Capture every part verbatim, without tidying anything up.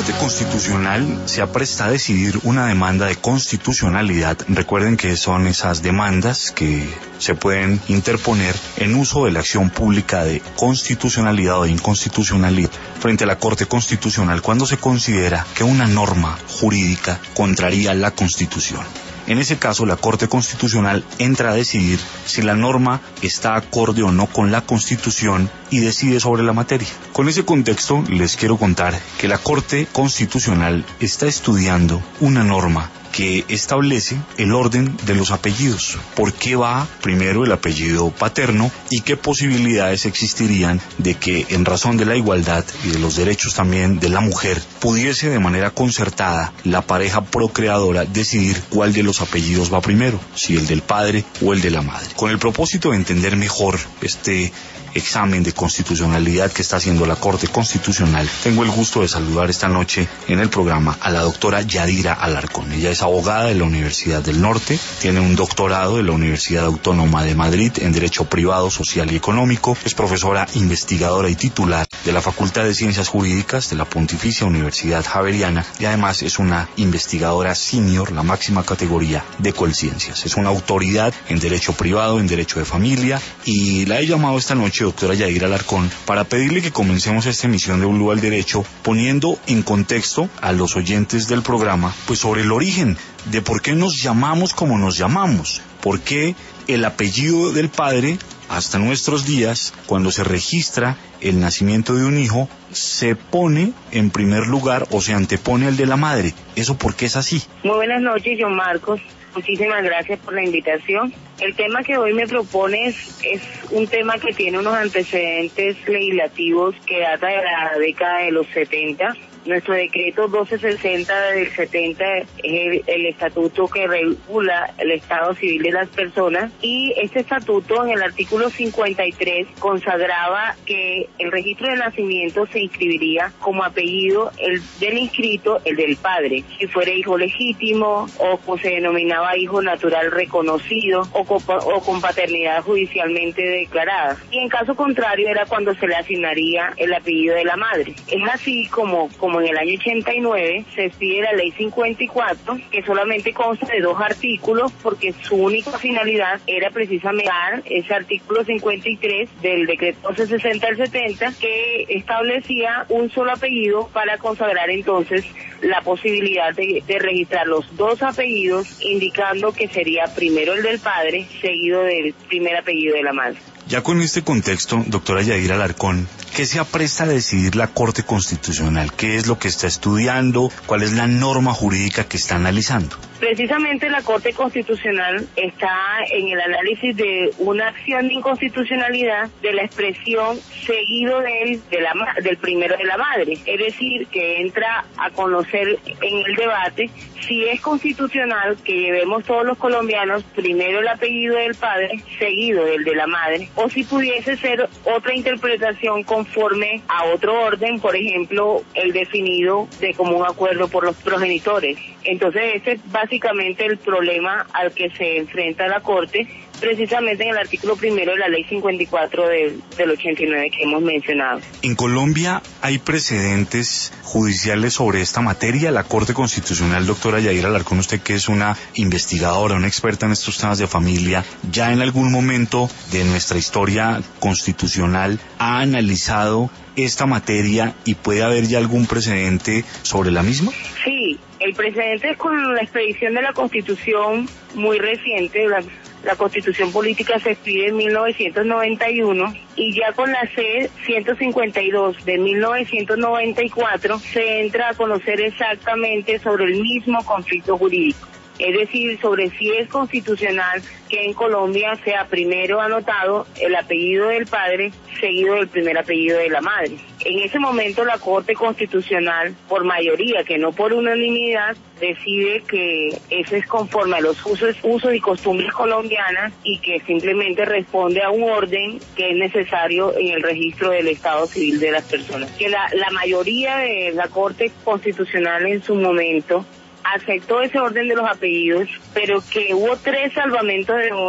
Corte Constitucional se apresta a decidir una demanda de constitucionalidad. Recuerden que son esas demandas que se pueden interponer en uso de la acción pública de constitucionalidad o de inconstitucionalidad frente a la Corte Constitucional cuando se considera que una norma jurídica contraría la Constitución. En ese caso, la Corte Constitucional entra a decidir si la norma está acorde o no con la Constitución y decide sobre la materia. Con ese contexto, les quiero contar que la Corte Constitucional está estudiando una norma que establece el orden de los apellidos. ¿Por qué va primero el apellido paterno y qué posibilidades existirían de que, en razón de la igualdad y de los derechos también de la mujer, pudiese de manera concertada la pareja procreadora decidir cuál de los apellidos va primero, si el del padre o el de la madre? Con el propósito de entender mejor este examen de constitucionalidad que está haciendo la Corte Constitucional, tengo el gusto de saludar esta noche en el programa a la doctora Yadira Alarcón. Ella es abogada de la Universidad del Norte, tiene un doctorado de la Universidad Autónoma de Madrid en Derecho Privado, Social y Económico, es profesora investigadora y titular de la Facultad de Ciencias Jurídicas de la Pontificia Universidad Javeriana y además es una investigadora senior, la máxima categoría de Colciencias. Es una autoridad en Derecho Privado, en Derecho de Familia, y la he llamado esta noche, doctora Yadira Alarcón, para pedirle que comencemos esta emisión de Blue al Derecho poniendo en contexto a los oyentes del programa pues sobre el origen de por qué nos llamamos como nos llamamos, por qué el apellido del padre hasta nuestros días, cuando se registra el nacimiento de un hijo, se pone en primer lugar o se antepone al de la madre. ¿Eso por qué es así? Muy buenas noches, John Marcos. Muchísimas gracias por la invitación. El tema que hoy me propones es un tema que tiene unos antecedentes legislativos que data de la década de los setenta. Nuestro decreto doce sesenta del setenta es el, el estatuto que regula el estado civil de las personas, y este estatuto en el artículo cincuenta y tres consagraba que el registro de nacimiento se inscribiría como apellido el del inscrito, el del padre, si fuera hijo legítimo o como se denominaba hijo natural reconocido o con, o con paternidad judicialmente declarada, y en caso contrario era cuando se le asignaría el apellido de la madre. Es así como, como en el año ochenta y nueve se expide la ley cincuenta y cuatro, que solamente consta de dos artículos porque su única finalidad era precisamente dar ese artículo cincuenta y tres del decreto doce sesenta del setenta, que establecía un solo apellido para consagrar entonces la posibilidad de, de registrar los dos apellidos, indicando que sería primero el del padre seguido del primer apellido de la madre. Ya con este contexto, doctora Yadira Alarcón, ¿qué se apresta a decidir la Corte Constitucional? ¿Qué es lo que está estudiando? ¿Cuál es la norma jurídica que está analizando? Precisamente la Corte Constitucional está en el análisis de una acción de inconstitucionalidad de la expresión seguido del, de la, del primero de la madre. Es decir, que entra a conocer en el debate si es constitucional que llevemos todos los colombianos primero el apellido del padre seguido del de la madre, o si pudiese ser otra interpretación conforme a otro orden, por ejemplo, el definido de común acuerdo por los progenitores. Entonces ese es básicamente el problema al que se enfrenta la Corte, precisamente en el artículo primero de la ley cincuenta y cuatro del, del ochenta y nueve que hemos mencionado. En Colombia hay precedentes judiciales sobre esta materia. La Corte Constitucional, doctora Yadira Alarcón, usted que es una investigadora, una experta en estos temas de familia, ¿ya en algún momento de nuestra historia constitucional ha analizado esta materia y puede haber ya algún precedente sobre la misma? Sí, el precedente es con la expedición de la Constitución muy reciente. La, la Constitución Política se expide en mil novecientos noventa y uno y ya con la C ciento cincuenta y dos de mil novecientos noventa y cuatro se entra a conocer exactamente sobre el mismo conflicto jurídico. Es decir, sobre si es constitucional que en Colombia sea primero anotado el apellido del padre seguido del primer apellido de la madre. En ese momento la Corte Constitucional, por mayoría, que no por unanimidad, decide que eso es conforme a los usos, usos y costumbres colombianas y que simplemente responde a un orden que es necesario en el registro del estado civil de las personas. Que la, la mayoría de la Corte Constitucional en su momento aceptó ese orden de los apellidos, pero que hubo tres salvamentos de votos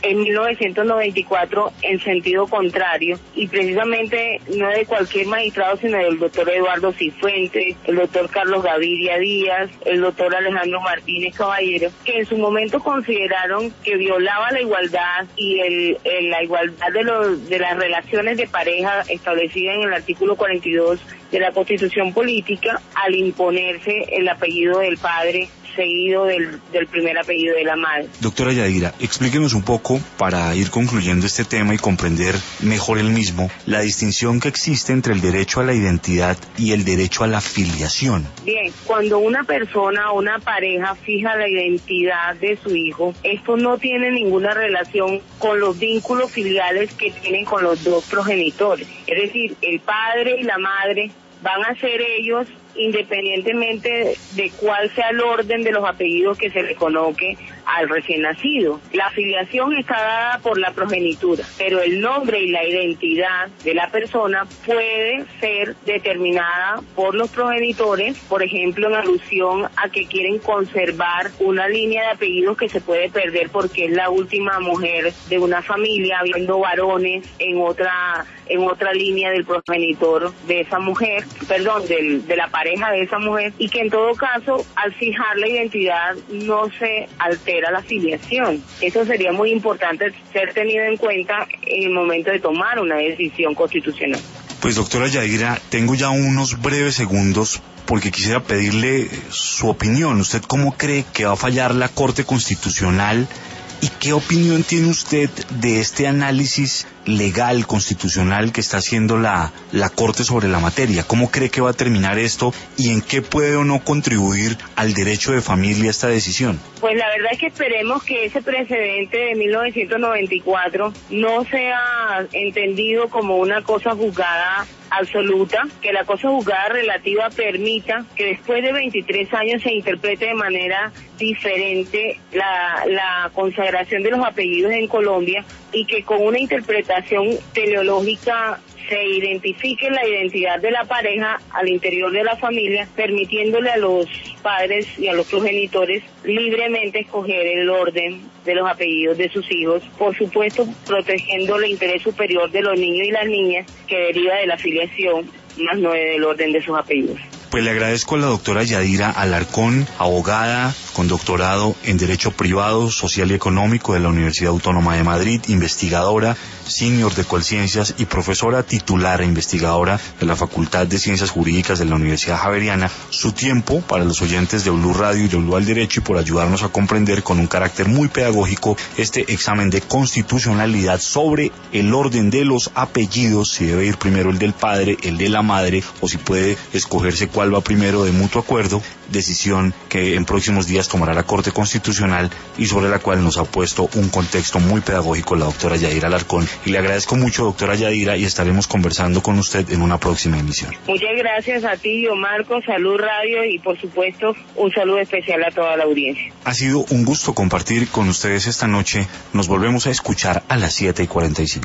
en mil novecientos noventa y cuatro en sentido contrario, y precisamente no de cualquier magistrado, sino del doctor Eduardo Cifuentes, el doctor Carlos Gaviria Díaz, el doctor Alejandro Martínez Caballero, que en su momento consideraron que violaba la igualdad y el, el, la igualdad de, los, de las relaciones de pareja establecida en el artículo cuarenta y dos de la Constitución Política al imponerse el apellido del padre seguido del, del primer apellido de la madre. Doctora Yadira, explíquenos un poco, para ir concluyendo este tema y comprender mejor el mismo, la distinción que existe entre el derecho a la identidad y el derecho a la filiación. Bien, cuando una persona o una pareja fija la identidad de su hijo, esto no tiene ninguna relación con los vínculos filiales que tienen con los dos progenitores. Es decir, el padre y la madre van a ser ellos independientemente de cuál sea el orden de los apellidos que se le coloque al recién nacido. La filiación está dada por la progenitura, pero el nombre y la identidad de la persona puede ser determinada por los progenitores, por ejemplo, en alusión a que quieren conservar una línea de apellidos que se puede perder porque es la última mujer de una familia, habiendo varones en otra en otra línea del progenitor de esa mujer, perdón, del, de la pareja de esa mujer, y que en todo caso, al fijar la identidad, no se altera la filiación. Eso sería muy importante ser tenido en cuenta en el momento de tomar una decisión constitucional. Pues doctora Yadira, tengo ya unos breves segundos porque quisiera pedirle su opinión. ¿Usted cómo cree que va a fallar la Corte Constitucional? ¿Y qué opinión tiene usted de este análisis legal, constitucional que está haciendo la, la Corte sobre la materia? ¿Cómo cree que va a terminar esto y en qué puede o no contribuir al derecho de familia esta decisión? Pues la verdad es que esperemos que ese precedente de mil novecientos noventa y cuatro no sea entendido como una cosa juzgada absoluta, que la cosa juzgada relativa permita que después de veintitrés años se interprete de manera diferente la, la consagración de los apellidos en Colombia, y que con una interpretación teleológica se identifique la identidad de la pareja al interior de la familia, permitiéndole a los padres y a los progenitores libremente escoger el orden de los apellidos de sus hijos, por supuesto protegiendo el interés superior de los niños y las niñas que deriva de la filiación, más no del orden de sus apellidos. Pues le agradezco a la doctora Yadira Alarcón, abogada con doctorado en Derecho Privado, Social y Económico de la Universidad Autónoma de Madrid, investigadora senior de Colciencias y profesora titular e investigadora de la Facultad de Ciencias Jurídicas de la Universidad Javeriana, su tiempo para los oyentes de Blue Radio y de Blue al Derecho, y por ayudarnos a comprender con un carácter muy pedagógico este examen de constitucionalidad sobre el orden de los apellidos, si debe ir primero el del padre, el de la madre, o si puede escogerse cuál va primero de mutuo acuerdo, decisión que en próximos días tomará la Corte Constitucional y sobre la cual nos ha puesto un contexto muy pedagógico la doctora Yadira Alarcón. Y le agradezco mucho, doctora Yadira, y estaremos conversando con usted en una próxima emisión. Muchas gracias a ti, yo Marco, Salud Radio, y por supuesto un saludo especial a toda la audiencia. Ha sido un gusto compartir con ustedes esta noche. Nos volvemos a escuchar a las siete y cuarenta y cinco.